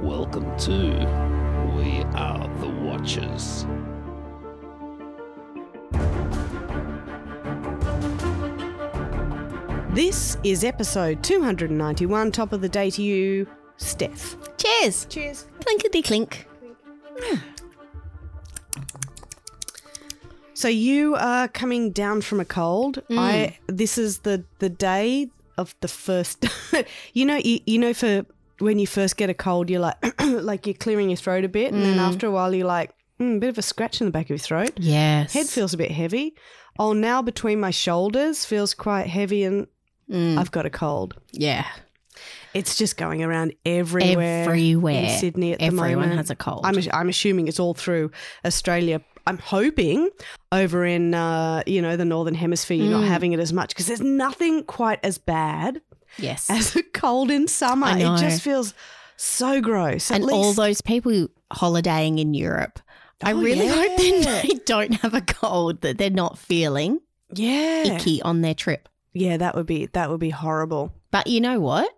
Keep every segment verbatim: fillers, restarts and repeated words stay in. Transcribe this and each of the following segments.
Welcome to We Are the Watchers. This is episode two hundred ninety-one. Top of the day to you, Steph. Cheers. Cheers. Clinkety clink. So you are coming down from a cold. Mm. I. This is the the day of the first. you know, you, you know, for when you first get a cold, you're like, like you're clearing your throat a bit, and Mm. then after a while, you're like, mm, a bit of a scratch in the back of your throat. Yes. Head feels a bit heavy. Oh, now between my shoulders feels quite heavy, and Mm. I've got a cold. Yeah. It's just going around everywhere. Everywhere. In Sydney at the moment. Everyone has a cold. I'm, I'm assuming it's all through Australia. I'm hoping over in, uh, you know, the Northern Hemisphere you're Mm. not having it as much because there's nothing quite as bad Yes. as a cold in summer. I know. It just feels so gross. At and least, all those people holidaying in Europe, I Oh, really yeah. hope they they don't have a cold, that they're not feeling yeah. icky on their trip. Yeah, that would be that would be horrible. But you know what?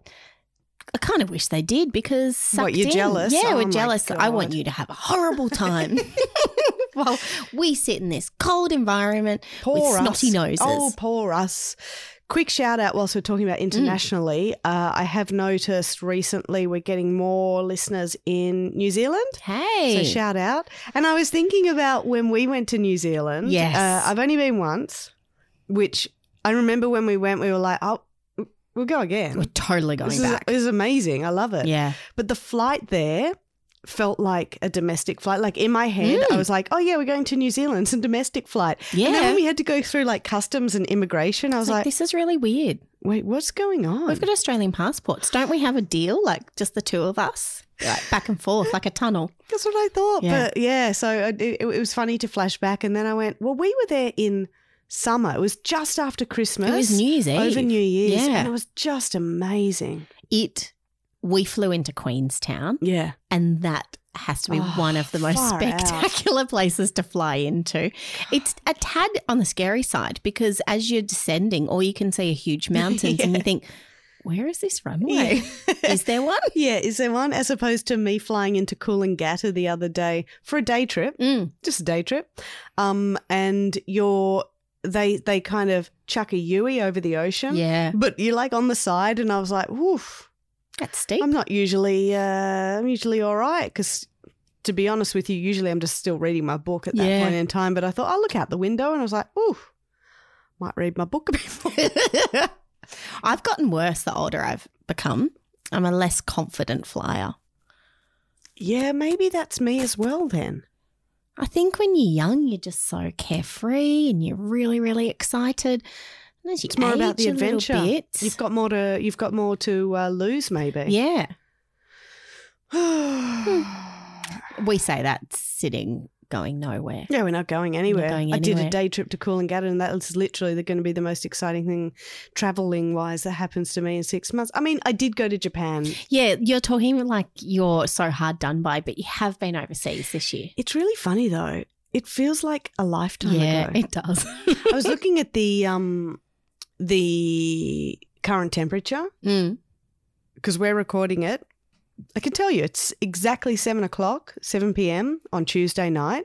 I kind of wish they did because What, sucked you're in. jealous? Yeah, Oh we're my jealous. I want God. you to have a horrible time. Well, we sit in this cold environment Poor with us. snotty noses. Oh, poor us. Quick shout out whilst we're talking about internationally. Uh, I have noticed recently we're getting more listeners in New Zealand. Hey. So shout out. And I was thinking about when we went to New Zealand. Yes. Uh, I've only been once, which I remember when we went, we were like, oh, we'll go again. We're totally going This is, back. this is amazing. I love it. Yeah. But the flight there felt like a domestic flight. Like in my head, Mm. I was like, oh, yeah, we're going to New Zealand. It's a domestic flight. Yeah. And then when we had to go through like customs and immigration, I was It's like, like, this is really weird. wait, what's going on? We've got Australian passports. Don't we have a deal, like just the two of us, like back and forth, like a tunnel? That's what I thought. Yeah. But yeah, so it, it, it was funny to flash back. And then I went, well, we were there in summer. It was just after Christmas. It was New Year's Eve. Over New Year's. Yeah. And it was just amazing. It, we flew into Queenstown, Yeah. and that has to be Oh, one of the most far out. spectacular places to fly into. It's a tad on the scary side because as you're descending, all you can see are huge mountains and you think, where is this runway? Is there one? Yeah, is there one? As opposed to me flying into Coolangatta the other day for a day trip, Mm. just a day trip. Um, and you're, they, they kind of chuck a Yui over the ocean. Yeah. But you're like on the side, and I was like, woof. That's steep. I'm not usually, uh, I'm usually all right because, to be honest with you, usually I'm just still reading my book at that Yeah. point in time. But I thought I'll look out the window, and I was like, ooh, might read my book a bit more. I've gotten worse the older I've become. I'm a less confident flyer. Yeah, maybe that's me as well then. I think when you're young, you're just so carefree and you're really, really excited. And as you It's more about age the a little adventure. bit, You've got more to you've got more to uh, lose, maybe. yeah. yeah, We say that sitting, going nowhere. we're not going anywhere. going I did a anywhere. day trip to Coolangatta, and that was literally going to be the most exciting thing, traveling wise, that happens to me in six months. I mean, I did go to Japan. Yeah, you're talking like you're so hard done by, but you have been overseas this year. It's really funny though. It feels like a lifetime Yeah, ago. it does. I was looking at the um the current temperature Mm. because we're recording it. I can tell you it's exactly seven o'clock, seven p.m. on Tuesday night,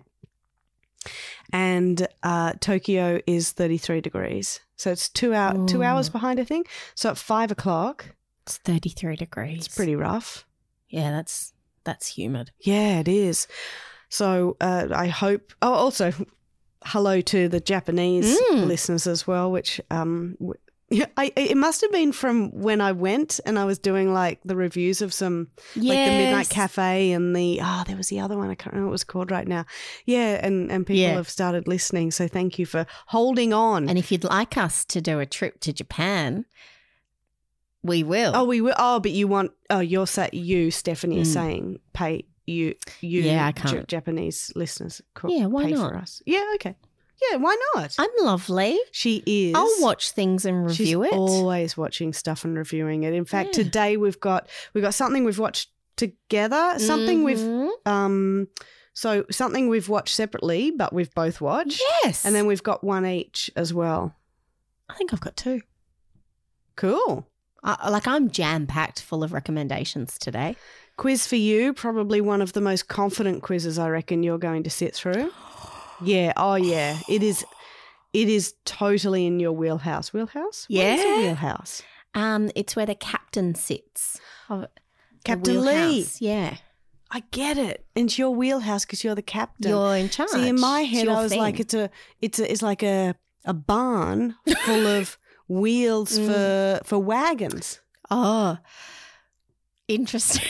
and uh, Tokyo is thirty-three degrees. So it's two hour, two Ooh. hours behind, I think. So at five o'clock, It's thirty-three degrees. it's pretty rough. Yeah, that's that's humid. Yeah, it is. So uh, I hope. Oh, also, hello to the Japanese Mm. listeners as well. Which um, w- yeah, I it must have been from when I went and I was doing like the reviews of some like the Midnight Yes. Cafe and the oh, there was the other one. I can't remember what it was called right now. Yeah, and and people Yeah. have started listening. So thank you for holding on. And if you'd like us to do a trip to Japan, we will. oh, we will. Oh, but you want? Oh, you're saying you, Stephanie, is Mm. saying pay you you Yeah, I Ja- can't. Japanese listeners. co- Yeah, why pay not? for us? Yeah, okay. Yeah, why not? I'm lovely. She is. I'll watch things and review She's it. always watching stuff and reviewing it. In fact, Yeah. today we've got we've got something we've watched together. Something we've Mhm. um so something we've watched separately, but we've both watched. Yes. And then we've got one each as well. I think I've got two. Cool. I, like I'm jam packed full of recommendations today. Quiz for you, probably one of the most confident quizzes I reckon you're going to sit through. Yeah, oh yeah. It is it is totally in your wheelhouse. Wheelhouse? What is a Yeah. wheelhouse? Um, it's where the captain sits. Of the Captain Lee. wheelhouse. Yeah. I get it. It's your wheelhouse because you're the captain. You're in charge. See, in my It's head, your I was thing. like, it's a, it's a, it's like a, a barn full of wheels Mm. for for wagons. Oh, interesting.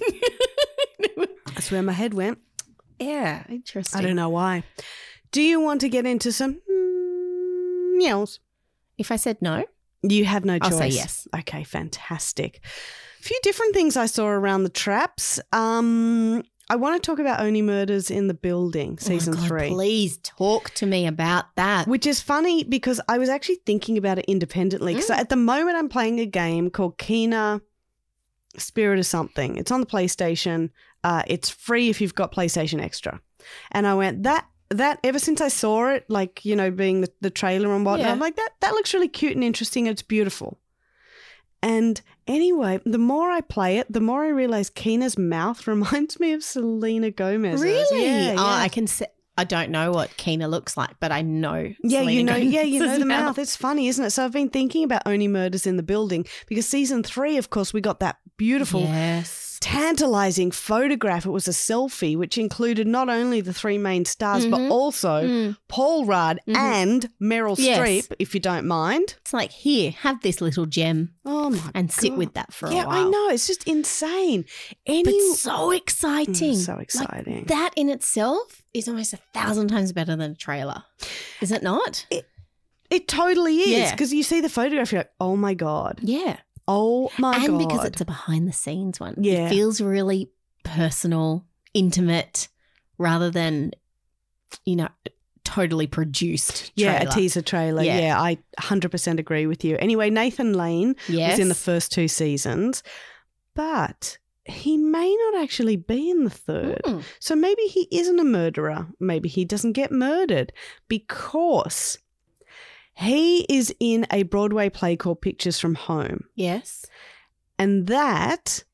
That's where my head went. Yeah, interesting. I don't know why. Do you want to get into some mm, meows? If I said no, You have no choice. I'll say yes. Okay, fantastic. A few different things I saw around the traps. Um, I want to talk about Only Murders in the Building, season oh my God, three. Please talk to me about that. Which is funny because I was actually thinking about it independently. Mm. So at the moment, I'm playing a game called Kena Spirit of Something. It's on the PlayStation. Uh, it's free if you've got PlayStation Extra. And I went, that, that ever since I saw it, like, you know, being the, the trailer and whatnot, Yeah. I'm like, that, that looks really cute and interesting. It's beautiful. And anyway, the more I play it, the more I realize Kena's mouth reminds me of Selena Gomez. Really? Yeah, Oh, yeah. I can say. I don't know what Keena looks like, but I know. Yeah, you Selena know, yeah, you know Gomez's the mouth. It's funny, isn't it? So I've been thinking about Only Murders in the Building because season three, of course, we got that beautiful, Yes. tantalizing photograph. It was a selfie, which included not only the three main stars, but Mhm. also Mm. Paul Rudd Mhm. and Meryl Yes. Streep, if you don't mind. It's like, here, have this little gem Oh my and sit God. with that for Yeah, a while. I know. It's just insane. Any But so exciting. Mm, so Like, exciting. that in itself is almost a thousand times better than a trailer. Is it not? It totally is Yeah. because you see the photograph, you're like, oh my God. Yeah. Oh my and God. because it's a behind the scenes one. Yeah. It feels really personal, intimate, rather than, you know, totally produced Yeah, trailer. a teaser trailer. Yeah. Yeah. I one hundred percent agree with you. Anyway, Nathan Lane Yes. was in the first two seasons, but he may not actually be in the third. Mm. So maybe he isn't a murderer. Maybe he doesn't get murdered because he is in a Broadway play called Pictures from Home. Yes. And that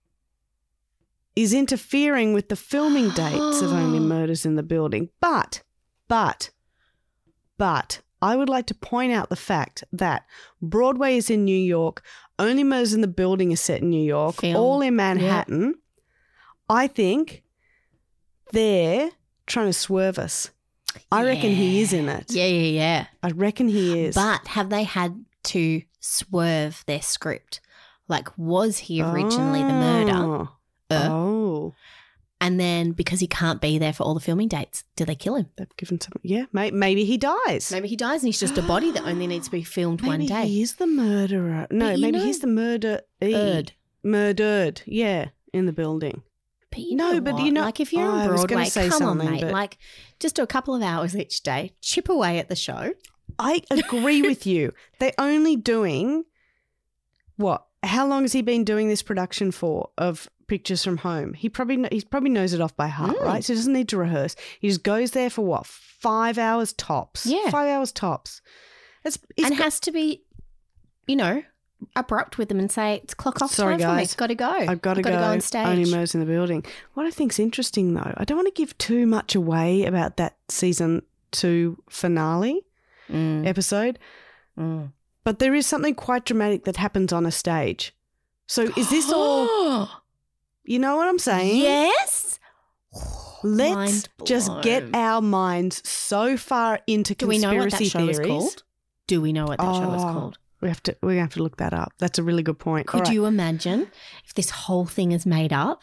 is interfering with the filming dates of Only Murders in the Building. But, but, but I would like to point out the fact that Broadway is in New York, Only Murders in the Building is set in New York, Film. all in Manhattan. I think they're trying to swerve us. I reckon he is in it. Yeah, yeah, yeah. I reckon he is. But have they had to swerve their script? Like, was he originally the murder? Oh. Uh, Oh. And then because he can't be there for all the filming dates, do they kill him? They've given some. Yeah, may, maybe he dies. Maybe he dies and he's just a body that only needs to be filmed one Maybe day. he is the murderer. No, But you maybe know- he's the murder. Erd. Murdered. Yeah, in the building. But you No, know but what? you know- like if you're Oh, on I was gonna Broadway, say come on, something, mate. but- Like, just do a couple of hours each day, chip away at the show. I agree with you. They're only doing what? How long has he been doing this production for of Pictures from Home? He probably kn- he probably knows it off by heart, Mm. right? So he doesn't need to rehearse. He just goes there for what? Five hours tops. Yeah. five hours tops. It's, it's and got- has to be, you know, abrupt with them and say, it's clock off Sorry, time for me. guys. Got to go. I've got to go. go on stage. Only Murders in the Building. What I think's interesting, though, I don't want to give too much away about that season two finale Mm, episode, mm. but there is something quite dramatic that happens on a stage. So is this all? You know what I'm saying? Yes. Let's Mind just get blown. our minds so far into Do we know conspiracy what that show theories. is called? Do we know what that show is Oh, called? We have to. We have to look that up. That's a really good point. Could you imagine if this whole thing is made up?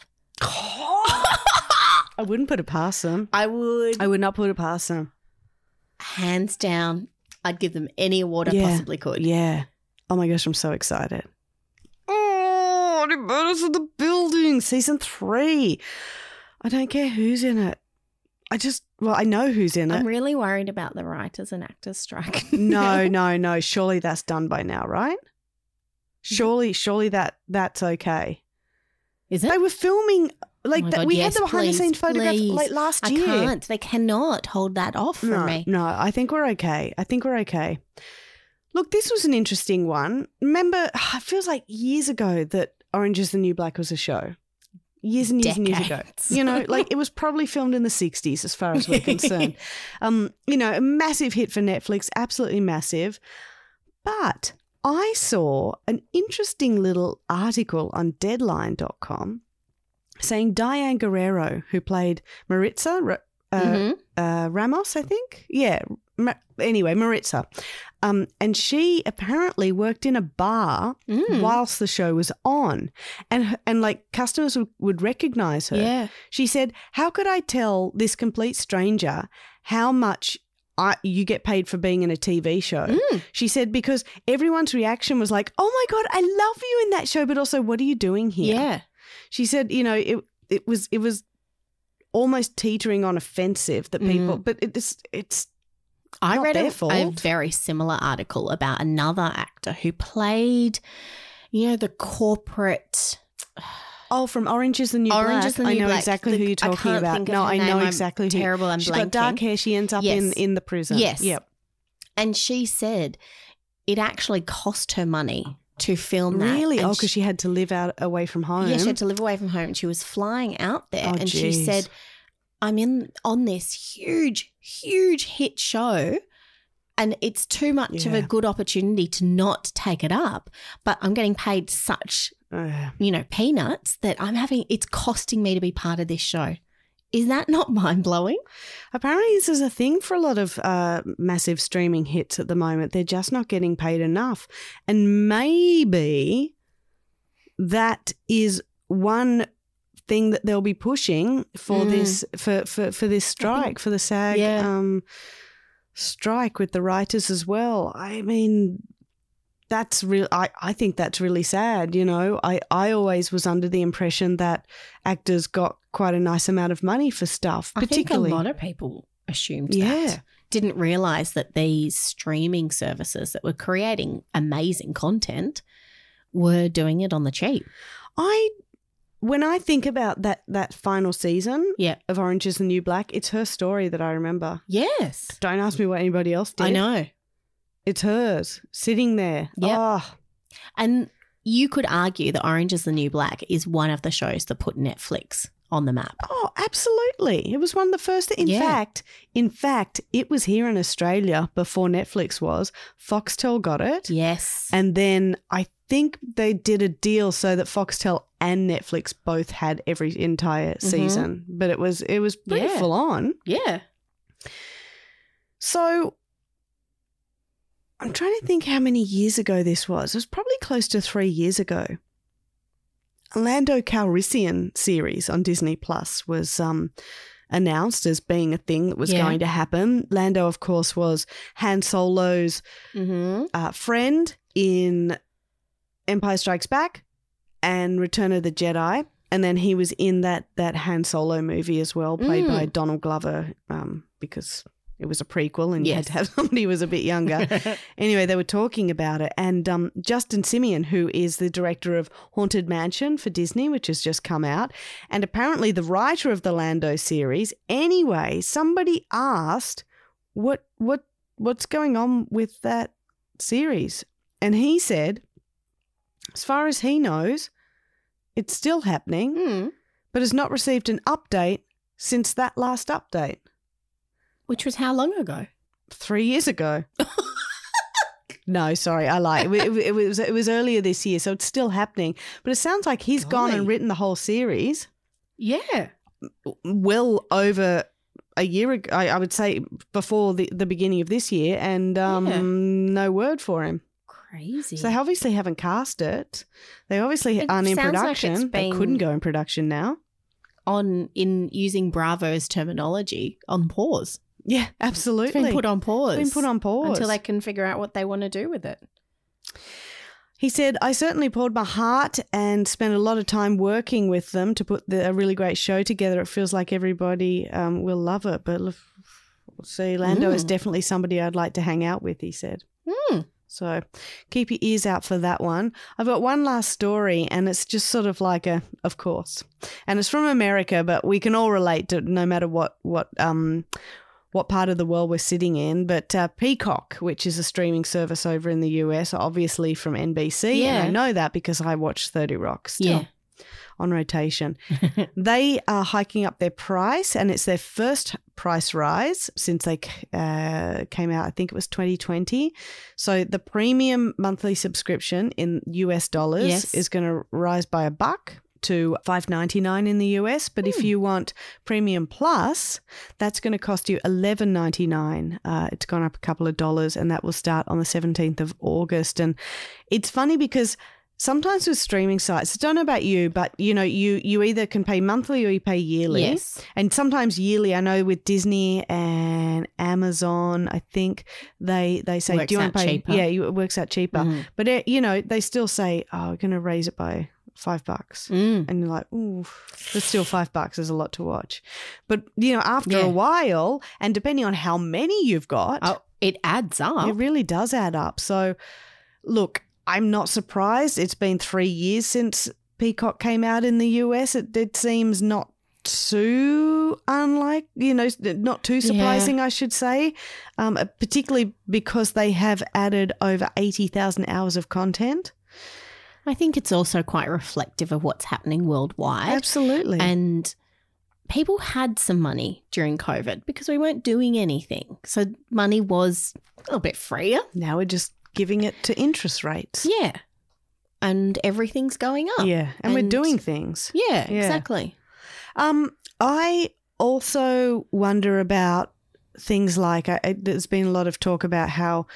I wouldn't put it past them. I would. I would not put it past them. Hands down, I'd give them any award I Yeah. possibly could. Yeah. Oh my gosh, I'm so excited. Oh, Only Murders in the Building, season three. I don't care who's in it. I just, well, I know who's in it. I'm really worried about the writers and actors strike. No, no, no. Surely that's done by now, right? Surely, surely that that's okay. Is it? They were filming like Oh my that. God, We yes, had the behind the scenes please, photograph please. like last I year. can't. They cannot hold that off from No, me. no, I think we're okay. I think we're okay. Look, this was an interesting one. Remember, it feels like years ago that Orange is the New Black was a show. years and years and years ago. Decades. You know, like it was probably filmed in the sixties as far as we're concerned. Um, you know, a massive hit for Netflix, absolutely massive. But I saw an interesting little article on deadline dot com saying Diane Guerrero, who played Maritza uh, Mhm. uh, Ramos, I think. Yeah. Ma- anyway, Maritza. Um, and she apparently worked in a bar Mm. whilst the show was on. And, and like, customers would, would recognize her. Yeah. She said, how could I tell this complete stranger how much I, you get paid for being in a T V show? Mm. She said, because everyone's reaction was like, oh my God, I love you in that show, but also, what are you doing here? Yeah. She said, you know, it it was it was almost teetering on offensive that people, Mm. but it's it's I not read their a, fault. a very similar article about another actor who played, you know, the corporate. oh from Orange is the New Orange Black. is the I New know Black. exactly The- who you're I talking can't about. think of No, her I name. know I'm exactly who. terrible, I'm She's got dark blanking. hair. She ends up in Yes. in the prison. Yes. Yep. And she said it actually cost her money to film that. Really? And Oh, she- because she had to live out away from home. Yeah, she had to live away from home. She was flying out there, Oh, and she geez. said, "I'm in on this huge, huge hit show, and it's too much of a Yeah. good opportunity to not take it up. But I'm getting paid such, Uh, you know, peanuts that I'm having. It's costing me to be part of this show. Is that not mind blowing? apparently, this is a thing for a lot of uh, massive streaming hits at the moment. They're just not getting paid enough, and maybe that is one thing that they'll be pushing for Mm. this for, for, for this strike for the SAG Yeah. um, strike with the writers as well. I mean, that's real. I, I think that's really sad. You know, I, I always was under the impression that actors got quite a nice amount of money for stuff, particularly. I think a lot of people assumed Yeah. that. Didn't realize that these streaming services that were creating amazing content were doing it on the cheap. I when I think about that that final season Yeah. of Orange is the New Black, it's her story that I remember. Yes. Don't ask me what anybody else did. I know. It's hers sitting there. Yep. Oh, And you could argue that Orange is the New Black is one of the shows that put Netflix on the map. oh, absolutely. It was one of the first. In Yeah. fact, in fact, it was here in Australia before Netflix was. Foxtel got it. Yes. And then I think they did a deal so that Foxtel and Netflix both had every entire season. But it was it was pretty Yeah. full on. yeah. So I'm trying to think how many years ago this was. It was probably close to three years ago. A Lando Calrissian series on Disney Plus was um, announced as being a thing that was Yeah. going to happen. Lando, of course, was Han Solo's Mm-hmm. uh, friend in Empire Strikes Back and Return of the Jedi. And then he was in that that Han Solo movie as well, played Mm. by Donald Glover, um, because it was a prequel and you had Yes. to have somebody who was a bit younger. Anyway, they were talking about it. And um, Justin Simeon, who is the director of Haunted Mansion for Disney, which has just come out, and apparently the writer of the Lando series. Anyway, somebody asked, what what what's going on with that series? And he said, as far as he knows, it's still happening, Mm. but has not received an update since that last update Which was how long ago? three years ago. No, sorry, I lie. It, it, it was it was earlier this year, so it's still happening. But it sounds like he's gone and Golly. written the whole series Yeah. well over a year ago. I, I would say before the, the beginning of this year, and um, Yeah. no word for him. Crazy. So they obviously haven't cast it. They obviously It aren't in sounds like production. it's They been- couldn't go in production now. on in using Bravo's terminology, on pause. Yeah, absolutely. It's been put on pause. It's been put on pause until they can figure out what they want to do with it. He said, I certainly poured my heart and spent a lot of time working with them to put the, a really great show together. It feels like everybody um, will love it. But we'll see, Lando is Mm. definitely somebody I'd like to hang out with, he said. Mm. So keep your ears out for that one. I've got one last story, and it's just sort of like a, of course. And it's from America, but we can all relate to no matter what, what, um, what part of the world we're sitting in. But uh, Peacock, which is a streaming service over in the U S, obviously from N B C. Yeah. And I know that because I watch thirty Rock still. Yeah. on rotation. They are hiking up their price, and it's their first price rise since they uh, came out. I think it was twenty twenty. So the premium monthly subscription in U S dollars Yes. is going to rise by a buck to five ninety-nine in the U S. But if you want Premium Plus, that's going to cost you eleven ninety-nine. Uh, it's gone up a couple of dollars, and that will start on the seventeenth of August. And it's funny because sometimes with streaming sites, I don't know about you, but you know, you you either can pay monthly or you pay yearly. Yes. And sometimes yearly. I know with Disney and Amazon, I think they they say, Works do you want out to pay? cheaper. Yeah, you, it works out cheaper. Mhm. But it, you know, they still say, oh, we're going to raise it by five bucks. Mm. And you're like, ooh, but still five bucks is a lot to watch. But, you know, after Yeah. a while, and depending on how many you've got, Oh, it adds up. it really does add up. So, look, I'm not surprised. It's been three years since Peacock came out in the U S. It, it seems not too unlike, you know, not too surprising, I should say, um, particularly because they have added over eighty thousand hours of content. I think it's also quite reflective of what's happening worldwide. Absolutely. And people had some money during COVID because we weren't doing anything. So money was a little bit freer. now we're just giving it to interest rates. Yeah. And everything's going up. Yeah, and, we're And- doing things. Yeah, Yeah. exactly. Um, I also wonder about things like uh, there's been a lot of talk about how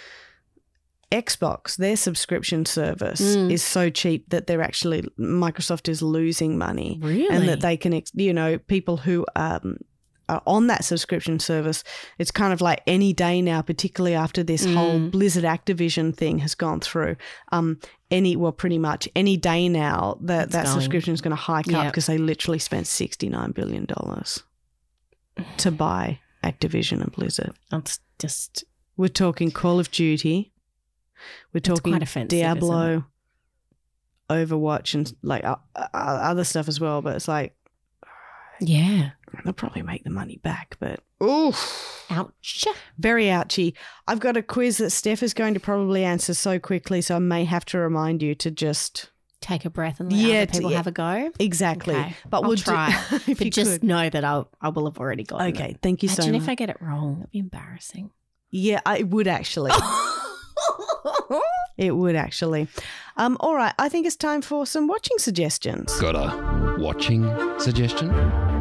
Xbox, their subscription service, Mm. is so cheap that they're actually Microsoft is losing money, Really? and that they can, ex- you know, people who um. are on that subscription service, it's kind of like any day now, particularly after this whole Mm. Blizzard Activision thing has gone through. Um, any well, pretty much any day now that It's that going. subscription is going to hike up Yep. because they literally spent sixty-nine billion dollars to buy Activision and Blizzard. That's just We're talking Call of Duty. We're It's talking quite offensive, Diablo, Overwatch, and like uh, uh, other stuff as well. But it's like yeah. they'll probably make the money back, but oof. Ouch. Very ouchy. I've got a quiz that Steph is going to probably answer so quickly, so I may have to remind you to just Take a breath and let Yeah, other to- people yeah. have a go. exactly. Okay. But I'll we'll try. do, if But you just could. know that I'll, I will have already gotten it. Okay, thank you so Imagine much. if I get it wrong. That'd be embarrassing. Yeah, I would actually. It would actually. Um, all right, I think it's time for some watching suggestions. Got a watching suggestion?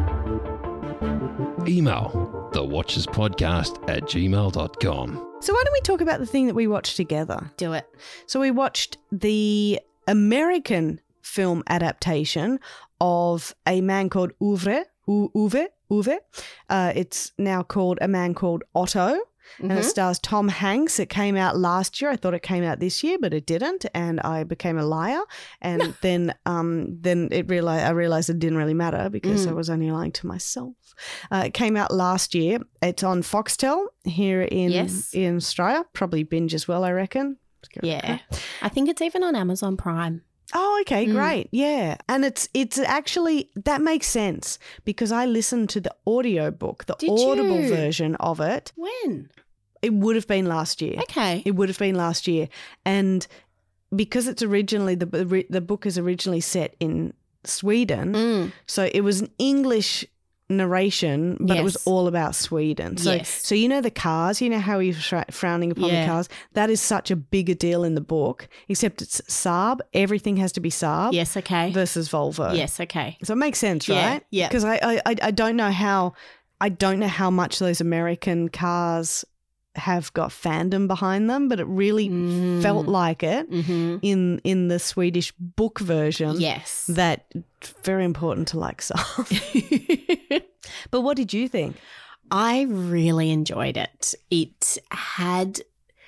Email the watchers podcast at gmail dot com. So why don't we talk about the thing that we watched together? Do it. So we watched the American film adaptation of A Man Called Uwe. U- Uwe. Uwe. Uh, it's now called A Man Called Otto. And it Mhm. stars Tom Hanks. It came out last year. I thought it came out this year, but it didn't, and I became a liar. And then, um, then it realized I realized it didn't really matter because Mm. I was only lying to myself. Uh, it came out last year. It's on Foxtel here in Yes. in Australia. Probably binge as well, I reckon. Yeah. I think it's even on Amazon Prime. Oh, okay, Mm. great. Yeah. And it's it's actually that makes sense because I listened to the audio book, the Did audible you? version of it. When? It would have been last year. Okay. It would have been last year. And because it's originally the the book is originally set in Sweden, Mm. so it was an English narration, but it was Yes. all about Sweden. So, Yes. so you know the cars, you know how he's fr- frowning upon Yeah. the cars. That is such a bigger deal in the book. Except it's Saab. Everything has to be Saab. Yes, okay. Versus Volvo. Yes, okay. So it makes sense, Yeah, right? yeah. Because I, I I I don't know how I don't know how much those American cars have got fandom behind them, but it really Mm. felt like it Mm-hmm. in in the Swedish book version. Yes. That it's very important to like Saab. But what did you think? I really enjoyed it. It had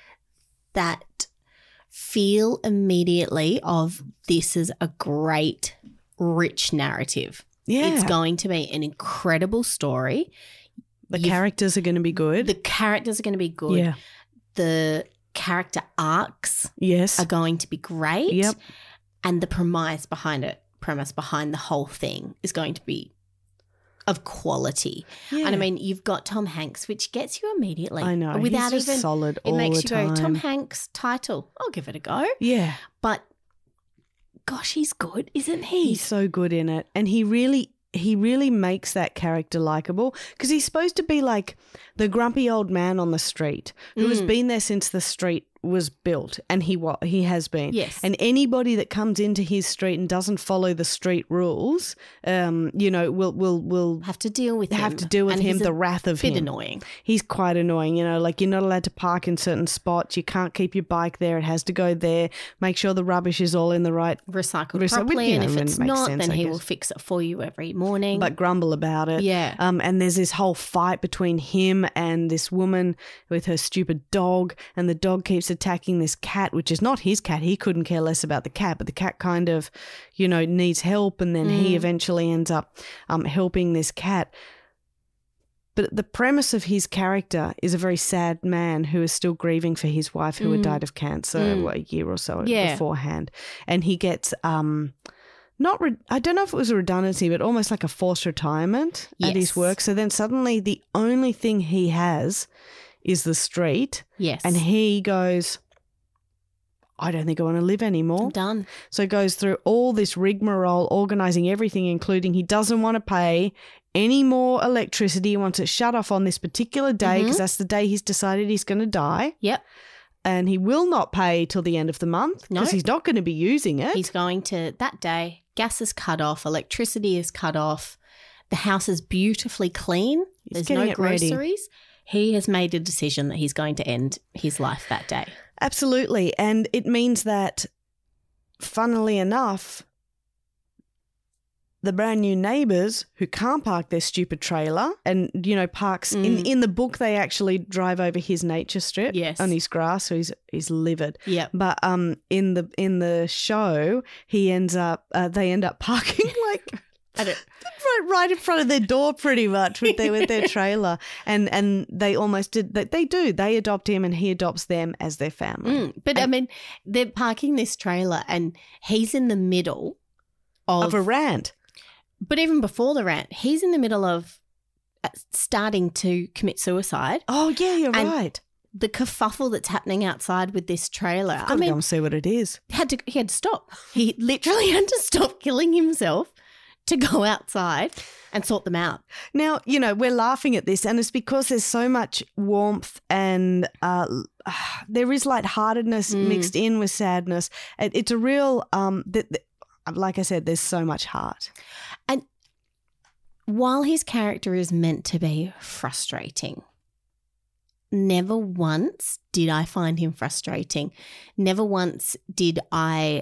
that feel immediately of this is a great, rich narrative. Yeah, It's going to be an incredible story. the you've- characters are going to be good. The characters are going to be good. Yeah. The character arcs Yes. are going to be great. Yep. And the premise behind it, premise behind the whole thing is going to be of quality. Yeah. And I mean, you've got Tom Hanks, which gets you immediately. I know. Without He's just even solid it all makes the you time. go, Tom Hanks title. I'll give it a go. Yeah. But gosh, he's good, isn't he? He's so good in it. And he really he really makes that character likable because he's supposed to be like the grumpy old man on the street who mm. has been there since the street was built, and he what he has been. Yes. And anybody that comes into his street and doesn't follow the street rules, um, you know, will will will have to deal with have him. to deal with and him. He's The a wrath of bit him. annoying. He's quite annoying. You know, like you're not allowed to park in certain spots. You can't keep your bike there. It has to go there. Make sure the rubbish is all in the right recycled Recy- properly. you know, and if it's not, sense, then I he guess. will fix it for you every morning. But grumble about it. Yeah. Um, and there's this whole fight between him and this woman with her stupid dog, and the dog keeps attacking this cat, which is not his cat. He couldn't care less about the cat, but the cat kind of, you know, needs help, and then mm. he eventually ends up um, helping this cat. But the premise of his character is a very sad man who is still grieving for his wife who mm. had died of cancer mm. what, a year or so yeah. beforehand. And he gets... Um, Not, re- I don't know if it was a redundancy, but almost like a forced retirement yes. at his work. So then suddenly the only thing he has is the street. Yes. And he goes, I don't think I want to live anymore. I'm done. So he goes through all this rigmarole, organising everything, including he doesn't want to pay any more electricity. He wants it shut off on this particular day because mm-hmm. that's the day he's decided he's going to die. Yep. And he will not pay till the end of the month because no. he's not going to be using it. He's going to, that day, gas is cut off, electricity is cut off, the house is beautifully clean, He's there's no it ready. groceries. He has made a decision that he's going to end his life that day. Absolutely. And it means that, funnily enough, the brand new neighbours who can't park their stupid trailer and, you know, parks mm. in in the book they actually drive over his nature strip yes. on his grass, so he's he's livid. Yeah. But um in the in the show he ends up uh, they end up parking like I don't right, right in front of their door pretty much with their with their trailer. And and they almost did that they do. They adopt him and he adopts them as their family. Mm. But and, I mean, they're parking this trailer and he's in the middle of, of a rant. But even before the rant, he's in the middle of starting to commit suicide. Oh, yeah, you're and right. The kerfuffle that's happening outside with this trailer. I've got I to mean, go and see what it is. Had to, he had to stop. He literally had to stop killing himself to go outside and sort them out. Now, you know, we're laughing at this and it's because there's so much warmth and uh, there is lightheartedness mm. mixed in with sadness. It, it's a real, um, th- th- like I said, there's so much heart. And while his character is meant to be frustrating, never once did I find him frustrating. Never once did I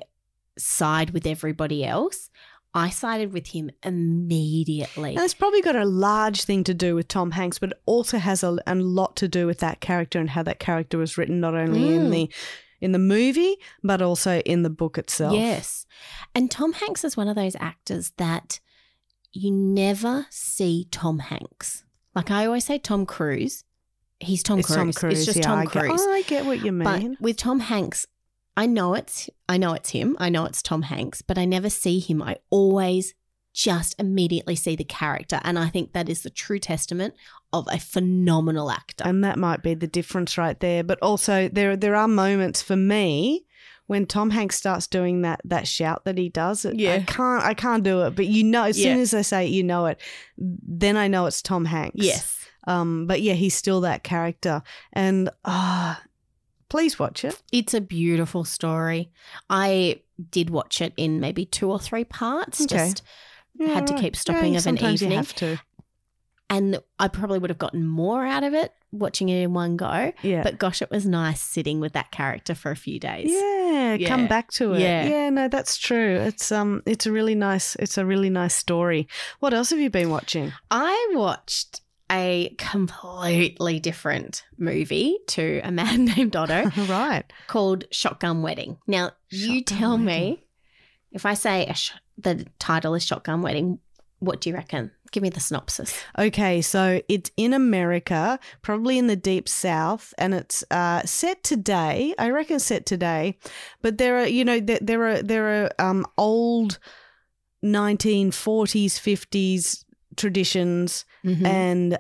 side with everybody else. I sided with him immediately. And it's probably got a large thing to do with Tom Hanks, but it also has a, a lot to do with that character and how that character was written, not only mm. in the in the movie, but also in the book itself. Yes. And Tom Hanks is one of those actors that you never see Tom Hanks. Like I always say Tom Cruise. He's Tom it's Cruise. Tom Cruise. It's just yeah, Tom I Cruise. Get, oh, I get what you mean. But with Tom Hanks, I know it's I know it's him. I know it's Tom Hanks, but I never see him. I always just immediately see the character. And I think that is the true testament of a phenomenal actor. And that might be the difference right there. But also there there are moments for me when Tom Hanks starts doing that that shout that he does. Yeah. I can't I can't do it. But you know, as yeah. soon as I say it, you know it, then I know it's Tom Hanks. Yes. Um, but yeah, he's still that character. And ah uh, please watch it. It's a beautiful story. I did watch it in maybe two or three parts. Okay. Just yeah, had to right. keep stopping yeah, of an sometimes evening. You have to. And I probably would have gotten more out of it watching it in one go. Yeah. But gosh, it was nice sitting with that character for a few days. Yeah, Yeah. come back to it. Yeah. Yeah, no, that's true. It's um it's a really nice it's a really nice story. What else have you been watching? I watched a completely different movie to A Man Named Otto Right. called Shotgun Wedding. Now, you Shotgun tell Wedding. me, if I say a sh- the title is Shotgun Wedding, what do you reckon? Give me the synopsis. Okay, so it's in America, probably in the deep south, and it's uh, set today. I reckon set today, but there are, you know, there, there are there are um, old nineteen forties, fifties traditions, Mm-hmm. and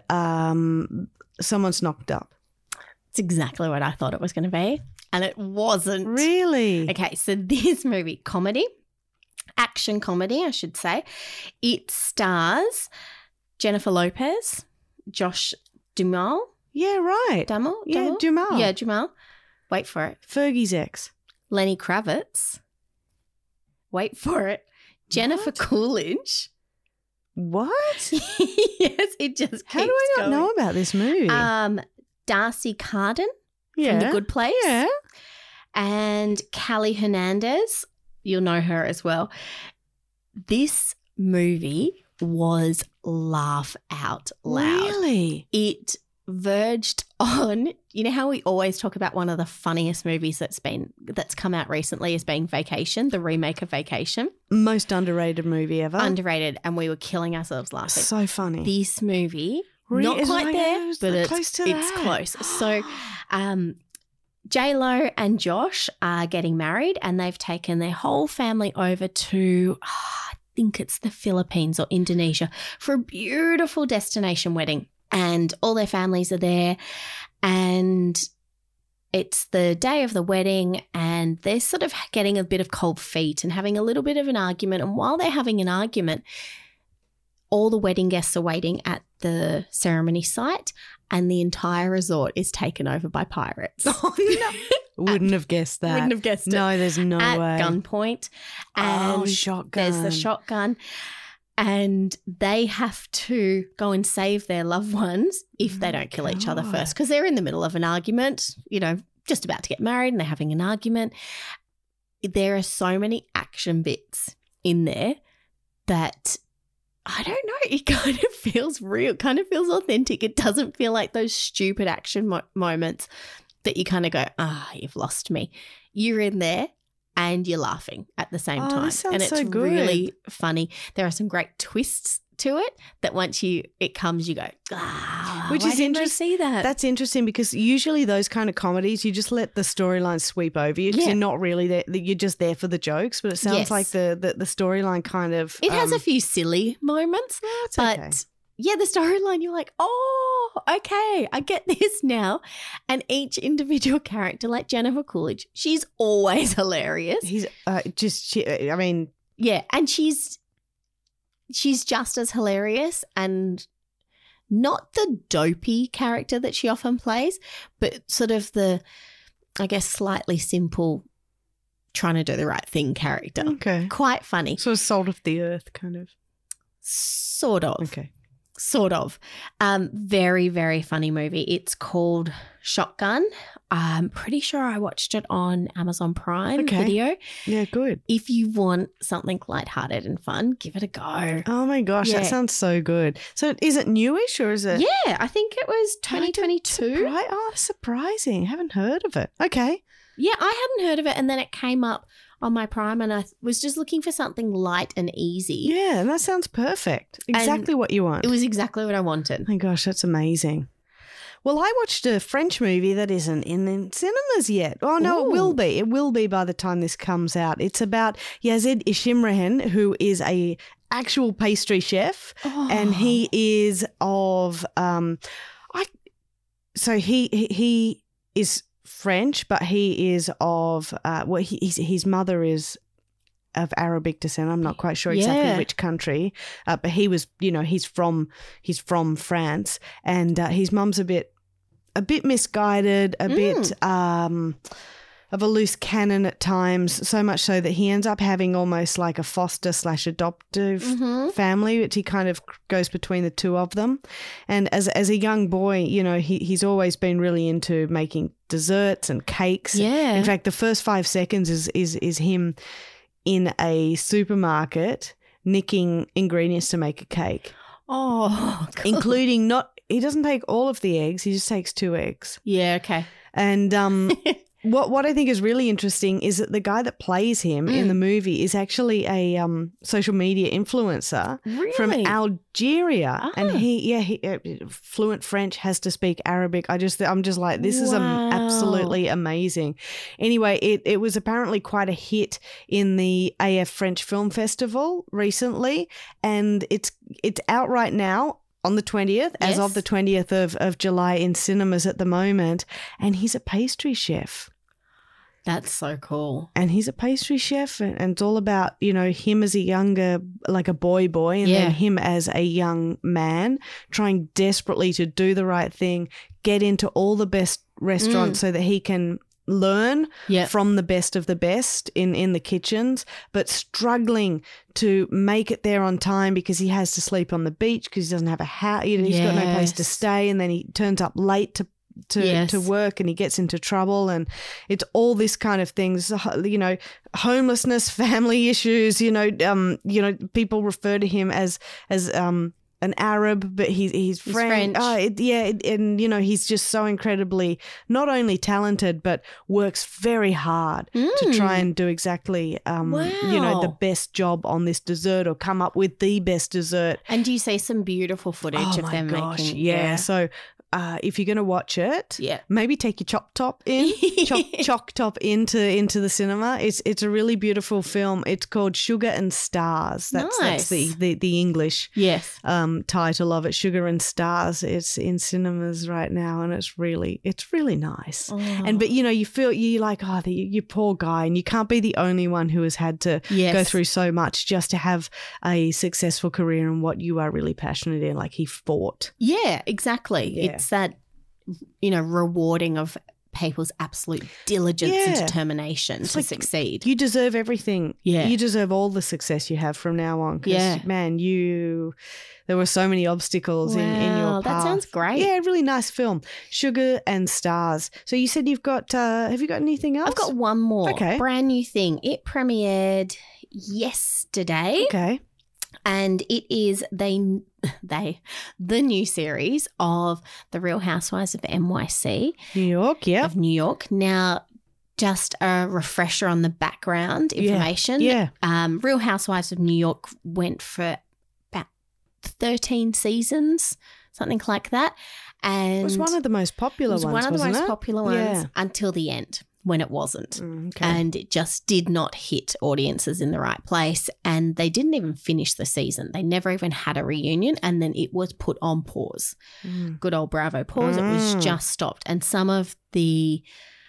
um, someone's knocked up. It's exactly what I thought it was going to be, and it wasn't. Really? Okay, so this movie, comedy, action comedy, I should say. It stars Jennifer Lopez, Josh Duhamel. Yeah, right. Duhamel? Yeah, Duhamel. Yeah, Duhamel. Wait for it. Fergie's ex. Lenny Kravitz. Wait for it. Jennifer What? Coolidge. What? Yes, it just keeps How do I not going. know about this movie? Um, Darcy Carden yeah. from The Good Place. Yeah. And Callie Hernandez. You'll know her as well. This movie was laugh out loud. Really? It verged on, you know how we always talk about one of the funniest movies that's been that's come out recently as being Vacation, the remake of Vacation. Most underrated movie ever. Underrated, and we were killing ourselves laughing. So funny. This movie, Really? not It's quite like- there, it was but it's close to it's that. close. So, um, J-Lo and Josh are getting married, and they've taken their whole family over to, ah, I think it's the Philippines or Indonesia, for a beautiful destination wedding. And all their families are there, and it's the day of the wedding, and they're sort of getting a bit of cold feet and having a little bit of an argument. And while they're having an argument, all the wedding guests are waiting at the ceremony site, and the entire resort is taken over by pirates. Oh, no. Wouldn't have guessed that. Wouldn't have guessed it. No, there's no At way. gunpoint. And oh, shotgun. there's the shotgun. And they have to go and save their loved ones if they don't kill each other God. first, because they're in the middle of an argument, you know, just about to get married, and they're having an argument. There are so many action bits in there that I don't know. It kind of feels real, kind of feels authentic. It doesn't feel like those stupid action mo- moments that you kind of go, ah, you've lost me. You're in there and you're laughing at the same Oh, time. this sounds And it's so good. really funny. There are some great twists to it that once you it comes, you go, ah, Which why is didn't I interest- see that? That's interesting because usually those kind of comedies, you just let the storyline sweep over you because Yeah. you're not really there. You're just there for the jokes. But it sounds Yes. like the the, the storyline kind of it has um, a few silly moments, no, it's but okay. yeah, the storyline, you're like, oh, okay, I get this now. And each individual character, like Jennifer Coolidge, she's always hilarious. He's uh, just. She, I mean, Yeah, and she's she's just as hilarious, and not the dopey character that she often plays, but sort of the, I guess, slightly simple, trying to do the right thing character. okay. Quite funny. Sort of salt of the earth, kind of. Sort of. Okay. Sort of. Um, very, very funny movie. It's called Shotgun. I'm pretty sure I watched it on Amazon Prime Okay. Video. Yeah, good. If you want something lighthearted and fun, give it a go. Oh my gosh, Yeah. that sounds so good. So is it newish or is it? Yeah, I think it was twenty twenty-two. Surpri- oh, surprising. Haven't heard of it. Okay. Yeah, I hadn't heard of it, and then it came up on my Prime, and I was just looking for something light and easy. Yeah, and that sounds perfect. Exactly what you want. It was exactly what I wanted. Oh my gosh, that's amazing. Well, I watched a French movie that isn't in, in cinemas yet. Oh, no, Ooh. it will be. It will be by the time this comes out. It's about Yazid Ishimrahen, who is a actual pastry chef, Oh. and he is of um, I. So he he, he is French, but he is of uh, well, he, his his mother is of Arabic descent. I'm not quite sure exactly Yeah. which country, uh, but he was, you know, he's from he's from France, and uh, his mum's a bit a bit misguided, a Mm. bit um, of a loose cannon at times. So much so that he ends up having almost like a foster slash adoptive Mhm. family, which he kind of goes between the two of them. And as as a young boy, you know, he he's always been really into making desserts and cakes. Yeah. In fact, the first five seconds is is is him in a supermarket nicking ingredients to make a cake, Oh, cool. including not. He doesn't take all of the eggs. He just takes two eggs. Yeah, okay. And um, what what I think is really interesting is that the guy that plays him in Mm. the movie is actually a um, social media influencer Really? from Algeria, Ah. and he yeah he uh, fluent French, has to speak Arabic. I just I'm just like, this is um, Wow. absolutely amazing. Anyway, it it was apparently quite a hit in the A F French Film Festival recently, and it's it's out right now on the twentieth, as Yes. of the twentieth of, of July in cinemas at the moment, and he's a pastry chef. That's so cool. And he's a pastry chef, and, and it's all about, you know, him as a younger, like a boy boy, and Yeah. then him as a young man trying desperately to do the right thing, get into all the best restaurants so that he can learn Yeah. from the best of the best in, in the kitchens, but struggling to make it there on time because he has to sleep on the beach because he doesn't have a house. You know, he's got no place to Yes. stay, and then he turns up late to to, Yes. to work and he gets into trouble, and it's all this kind of things, you know, homelessness, family issues, you know, um, you know, people refer to him as as um an Arab, but he's he's, He's French. French. Oh, it, yeah, it, and you know, he's just so incredibly not only talented but works very hard to try and do exactly um you know, the Wow. best job on this dessert or come up with the best dessert. And do you see some beautiful footage Oh of my them gosh, making? yeah. So uh, if you're going to watch it, Yeah. maybe take your chop top in, chop, choc top into into the cinema. It's it's a really beautiful film. It's called Sugar and Stars. That's that's the, Nice. the the English Yes. um, title of it. Sugar and Stars. It's in cinemas right now, and it's really it's really nice. Oh. And but you know, you feel you like, oh, the, you poor guy, and you can't be the only one who has had to Yes. go through so much just to have a successful career in what you are really passionate in. Like he fought. Yeah, exactly. Yeah. It's that, you know, rewarding of people's absolute diligence and Yeah. determination It's to like succeed. You deserve everything. Yeah. You deserve all the success you have from now on. 'Cause, Yeah. man, you there were so many obstacles in, in your Wow, path. that sounds great. Yeah, really nice film. Sugar and Stars. So you said you've got uh have you got anything else? I've got one more Okay. brand new thing. It premiered yesterday, Okay. and it is they they the new series of The Real Housewives of N Y C New York, yeah. of New York. Now, just a refresher on the background Yeah, information. Yeah. Um, Real Housewives of New York went for about thirteen seasons, something like that. And It was one of the most popular it was ones, one of the wasn't most it? popular ones Yeah. until the end, when it wasn't. Mm, okay. And it just did not hit audiences in the right place. And they didn't even finish the season. They never even had a reunion. And then it was put on pause. Mm. Good old Bravo pause. It was Mm. just stopped. And some of the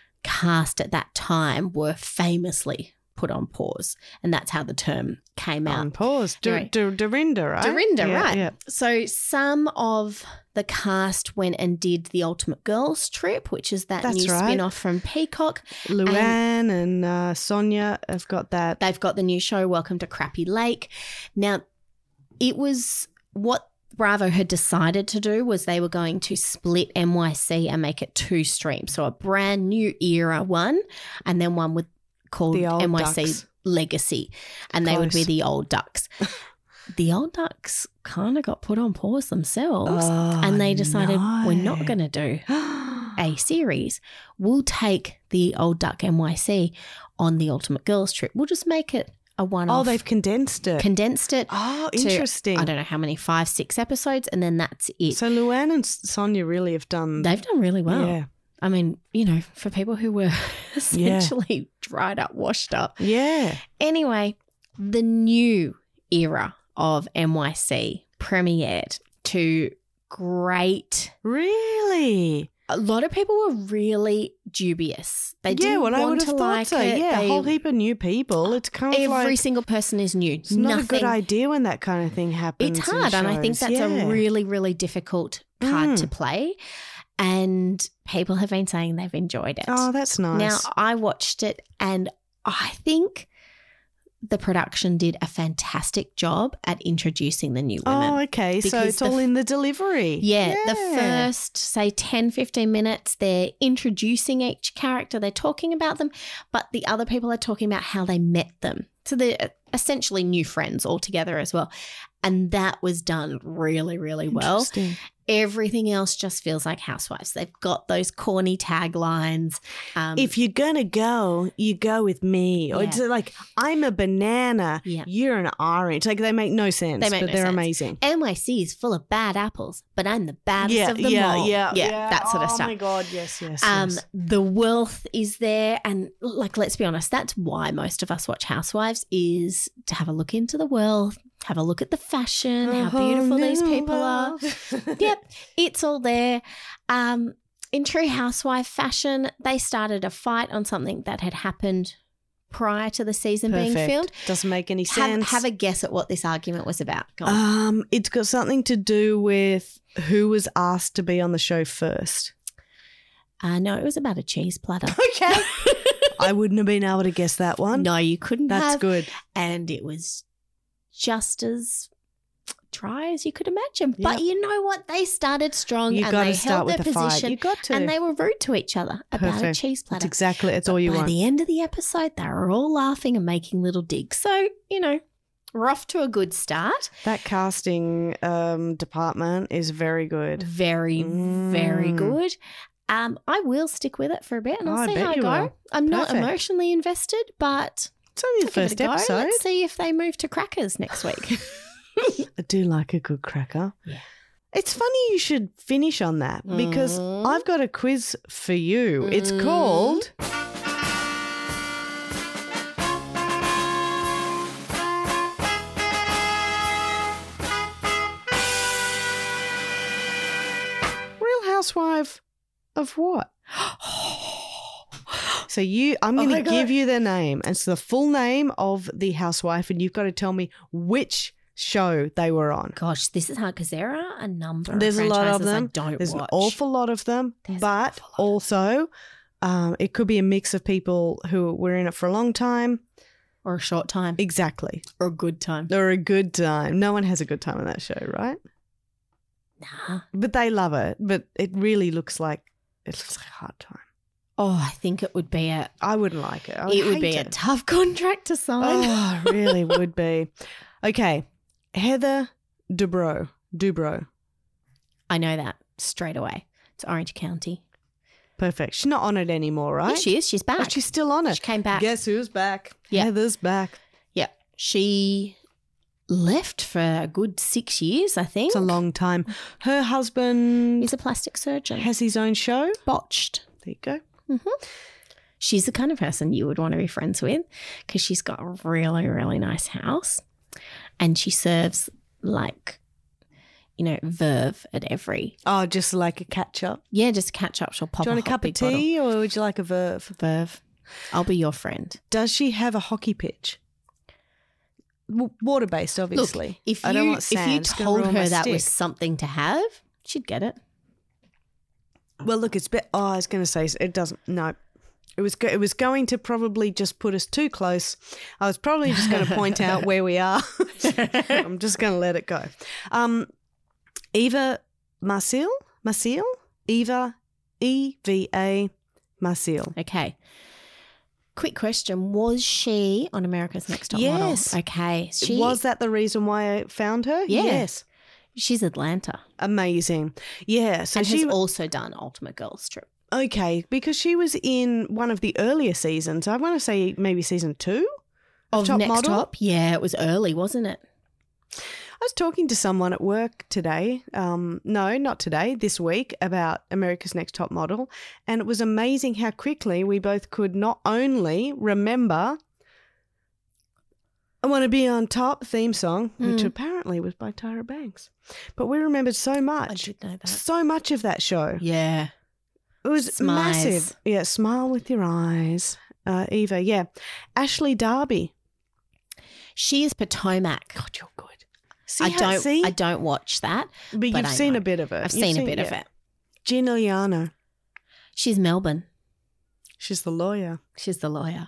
cast at that time were famously put on pause. And that's how the term came out. On pause. D- Anyway. D- Dorinda, right? Dorinda, Yeah, right. Yeah. So some of the cast went and did the Ultimate Girls Trip, which is that That's new right. spin-off from Peacock. Luann and uh, Sonia have got that. They've got the new show, Welcome to Crappy Lake. Now, it was what Bravo had decided to do was they were going to split N Y C and make it two streams. So a brand new era one, and then one with called The old N Y C Ducks. Legacy. And they would be Close. the old Ducks. The old Ducks kind of got put on pause themselves. Oh, and they decided we're not no. going to do a series. We'll take the old Duck N Y C on the Ultimate Girls Trip. We'll just make it a one-off. Oh, they've condensed it. condensed it. oh, to, interesting. I don't know how many, five, six episodes, and then that's it. So Luann and Sonia really have done. They've done really well. Yeah. I mean, you know, for people who were essentially dried up, washed up. Yeah. Anyway, the new era of N Y C premiered to great. Really? A lot of people were really dubious. They yeah, didn't well, I want would have to thought like so. it. Yeah, They- a whole heap of new people. It's kind of every like single person is new. it's not Nothing. a good idea when that kind of thing happens. It's in hard, and I think shows. that's Yeah. a really, really difficult card Mm. to play. And people have been saying they've enjoyed it. Oh, that's nice. Now, I watched it, and I think the production did a fantastic job at introducing the new women. oh, okay. So Because it's the all f- in the delivery. Yeah, the Yeah. first, say, ten, fifteen minutes, they're introducing each character. They're talking about them, but the other people are talking about how they met them. So they're essentially new friends altogether as well. And that was done really, really well. Interesting. Everything else just feels like Housewives. They've got those corny taglines. Um, If you're gonna go, you go with me. Or Yeah. it's like I'm a banana, Yeah. you're an orange. Like they make no sense, They make but no they're sense. amazing. N Y C is full of bad apples, but I'm the baddest Yeah, of them yeah, all. yeah, yeah, that sort of oh stuff. my god, yes, yes, Um, yes. the wealth is there, and like, let's be honest, that's why most of us watch Housewives, is to have a look into the wealth, have a look at the fashion, how Oh, beautiful these no, people are. well. Yep, it's all there. Um, in true housewife fashion, they started a fight on something that had happened prior to the season being Perfect. filmed. Doesn't make any Have, sense. have a guess at what this argument was about. Go on. Um, it's got something to do with who was asked to be on the show first. Uh, no, it was about a cheese platter. Okay. I wouldn't have been able to guess that one. No, you couldn't That's have. good. And it was just as dry as you could imagine. Yep. But you know what? They started strong You and got they to start held with their the fight. position You got to. and they were rude to each other about a Perfect. cheese platter. That's exactly. It's all you By want. the end of the episode, they were all laughing and making little digs. So, you know, we're off to a good start. That casting um, department is very good. Very, very Mm. good. Um, I will stick with it for a bit and I'll I see bet how I you go. will. I'm not Perfect. emotionally invested, but It's only the I'll give first it a go. episode. Let's see if they move to crackers next week. I do like a good cracker. Yeah. It's funny you should finish on that because Mm. I've got a quiz for you. It's Mm. called Real Housewife of what? So you, I'm Oh going my to give God. you the name. And it's the full name of the housewife, and you've got to tell me which show they were on. Gosh, this is hard because there are a number There's of a lot of franchises them. I don't There's watch. an awful lot of them, There's an but awful lot of also um, it could be a mix of people who were in it for a long time. Or a short time. Exactly. Or a good time. Or a good time. No one has a good time on that show, right? Nah. But they love it. But it really looks like it looks like a hard time. Oh, I think it would be a I wouldn't like it. I would it would hate be a it. tough contract to sign. Oh, it really would be. Okay. Heather Dubrow. Dubrow. I know that straight away. It's Orange County. Perfect. She's not on it anymore, right? Yeah, she is. She's back. Oh, she's still on it. She came back. Guess who's back? Yeah. Heather's back. Yeah. She left for a good six years, I think. It's a long time. Her husband He's a plastic surgeon. has his own show. Botched. There you go. She's the kind of person you would want to be friends with because she's got a really, really nice house and she serves like, you know, Verve at every. Oh, just like a catch up. Yeah, just catch up. She'll pop Do you want a hot cup of big bottle. tea or would you like a Verve? Verve. I'll be your friend. Does she have a hockey pitch? W- water based, obviously. Look, if I don't you, want if sand. you It's gonna told ruin my her that was stick. something to have, she'd get it. Well, look, it's bit. Oh, I was going to say it doesn't. No, it was. Go, it was going to probably just put us too close. I was probably just going to point out where we are. I'm just going to let it go. Um, Eva Marcille, Marcille, Eva, E V A, Marcille. Okay. Quick question. Was she on America's Next Top Yes. Model? Okay. She, Was that the reason why I found her? Yeah. Yes. She's Atlanta. Amazing. Yeah. So and she has also done Ultimate Girls Trip. okay because she was in one of the earlier seasons. I want to say maybe season two of, Top Next Model. Top? Yeah, it was early, wasn't it? I was talking to someone at work today, um, no, not today, this week, about America's Next Top Model, and it was amazing how quickly we both could not only remember I Want to Be on Top theme song, which Mm. apparently was by Tyra Banks, but we remembered so I much, did know that. so much of that show. Yeah. It was Smize. massive. Yeah, Smile with Your Eyes, uh, Eva, yeah. Ashley Darby. She is Potomac. God, you're good. See I how- don't see? I don't watch that. but but you've I seen know. a bit of it. I've You've seen, a bit of yeah. it. Gina Liano. She's Melbourne. She's the lawyer. She's the lawyer.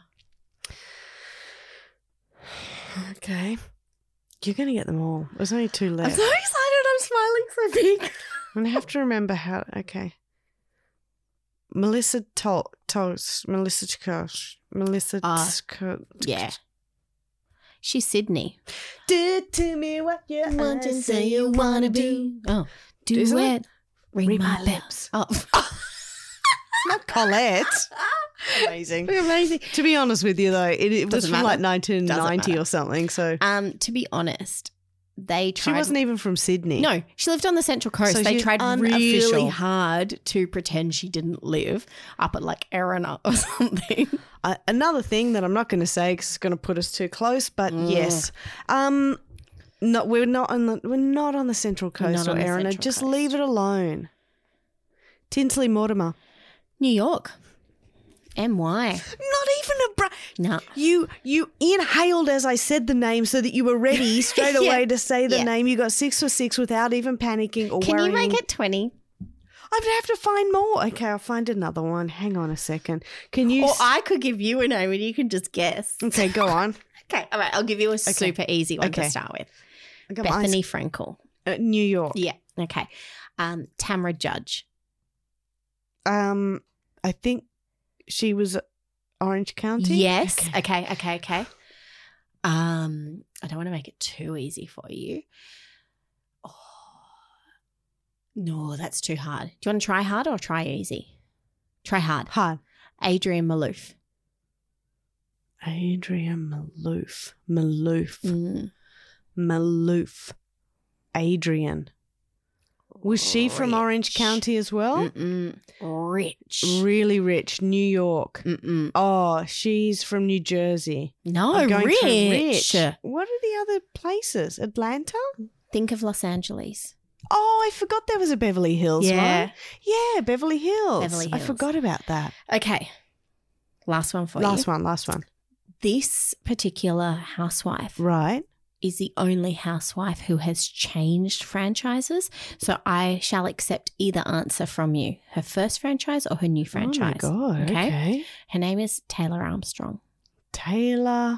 Okay. You're going to get them all. There's only two I'm left. so excited. I'm smiling so big. I'm going to have to remember how. Okay. Melissa Tol- Tos. Melissa Tkosh. Melissa Ah, Tsko- Yeah. She's Sydney. Do to me what you Want to say you wanna be. Oh. Do Isn't it. it? Ring, Ring my, my lips. Oh. Not Colette. Amazing. Amazing. To be honest with you, though, it, it was Doesn't from matter. like nineteen ninety matter. or something. So Um, to be honest, they she tried. wasn't even from Sydney. No, she lived on the Central Coast. So they she's tried unofficial. really hard to pretend she didn't live up at like Erina or something. Uh, another thing that I'm not going to say because it's going to put us too close, but Mm. yes, um, no, we're not on the we're not on the Central Coast not or on the Erina. Central Just Coast. leave it alone. Tinsley Mortimer. New York. M Y. Not even a bra. No. You you inhaled as I said the name so that you were ready straight Yeah. away to say the Yeah. name. You got six for six without even panicking or Can worrying. you make it twenty? I'd have to find more. Okay, I'll find another one. Hang on a second. Can you? Or s- I could give you a name and you can just guess. okay, go on. Okay, all right. I'll give you a super easy one Okay. to start with. I got my Bethany Frankel. eyes- uh, New York. Yeah. Okay. Um, Tamara Judge. Um, I think she was Orange County. Yes. Okay. Okay. Okay. Okay. Um, I don't want to make it too easy for you. Oh, no, that's too hard. Do you want to try hard or try easy? Try hard. Hard. Adrian Malouf. Adrian Malouf. Malouf. Mm. Malouf. Adrian. Was she from Rich. Orange County as well? Mm-mm. Rich. Really rich. New York. Mm-mm. Oh, she's from New Jersey. No, I'm going rich. for rich. What are the other places? Atlanta? Think of Los Angeles. Oh, I forgot there was a Beverly Hills Yeah. one. Yeah, Beverly Hills. Beverly I Hills. forgot about that. Okay. Last one for Last you. one, last one. This particular housewife Right. is the only housewife who has changed franchises. So I shall accept either answer from you. Her first franchise or her new franchise. Oh my God. Okay. Okay. Her name is Taylor Armstrong. Taylor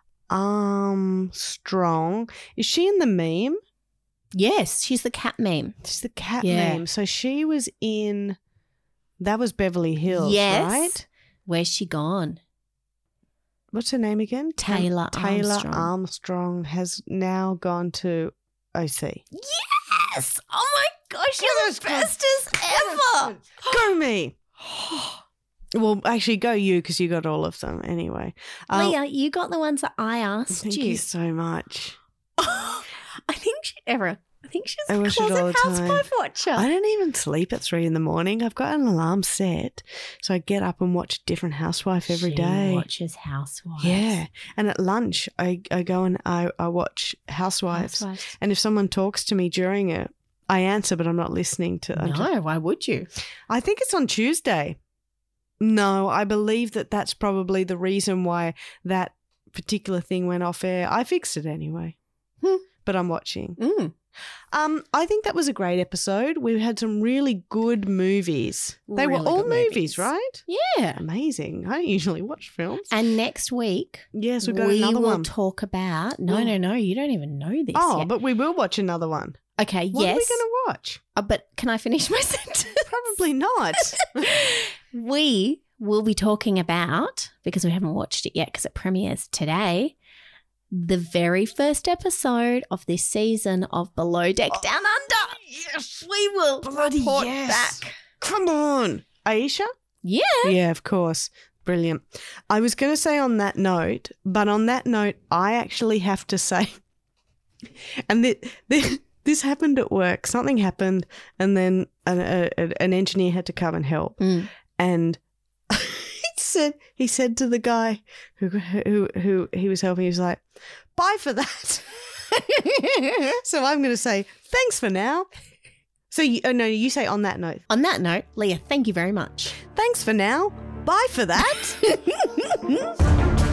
Armstrong. Is she in the meme? Yes, she's the cat meme. She's the cat Yeah. meme. So she was in, that was Beverly Hills, Yes. right? Where's she gone? What's her name again? Tam- Taylor Taylor Armstrong. Armstrong has now gone to O C. Yes! Oh my gosh, you're Yes, the bestest ever! Go me. Well, actually, go you because you got all of them anyway. Uh, Leah, you got the ones that I asked thank you. you so much. I think she ever. I think she's I a watch it all closet the time. housewife watcher. I don't even sleep at three in the morning. I've got an alarm set, so I get up and watch a different housewife every She day. watches Housewives. Yeah, and at lunch, I, I go and I, I watch Housewives. Housewives. And if someone talks to me during it, I answer, but I'm not listening to. I'm just- No, why would you? I think it's on Tuesday. No, I believe that that's probably the reason why that particular thing went off air. I fixed it anyway, Hmm. but I'm watching. Mm. Um, I think that was a great episode. We had some really good movies. They were Really all good movies, movies. right? Yeah. Amazing. I don't usually watch films. And next week, Yes, we've got we another will one. talk about. No, Oh. no, no. You don't even know this Oh, yet. but we will watch another one. Okay. What yes. are we going to watch? Uh, but can I finish my sentence? Probably not. We will be talking about, because we haven't watched it yet because it premieres today, the very first episode of this season of Below Deck Down Under. Yes. We will Bloody report yes. back. Come on. Aisha? Yeah. Yeah, of course. Brilliant. I was going to say on that note, but on that note, I actually have to say, and th- th- this happened at work. Something happened, and then an, a, an engineer had to come and help. Mm. And he said, he said to the guy who who who he was helping, he was like, "Bye for that." So I'm going to say, "Thanks for now." So you, oh no, you say on that note, On that note, Leah, thank you very much. "Thanks for now." Bye for that.